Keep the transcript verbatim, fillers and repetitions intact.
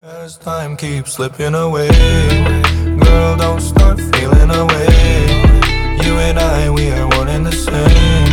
As time keeps slipping away, girl, don't start feeling away. You and I, we are one and the same.